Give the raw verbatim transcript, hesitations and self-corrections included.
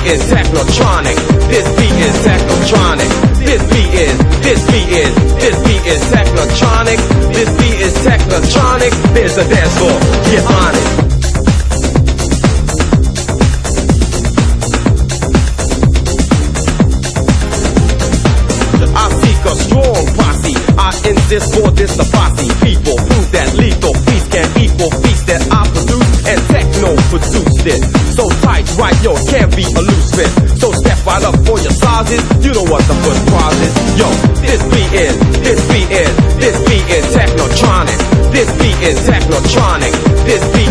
beat is technotronic. This beat is technotronic. This beat is, this beat is, this beat is technotronic. This beat is technotronic. There's a dance floor, get on it. I seek a strong posse. I insist for this the posse. People prove that lethal feast can equal feast that I produce, and techno produced it. So tight, right, yo, it can't be a loose fit. So step right up for your sizes. You know what the first prize is. Yo, this beat is, this beat is, this beat is technotronic. This beat is technotronic. This beat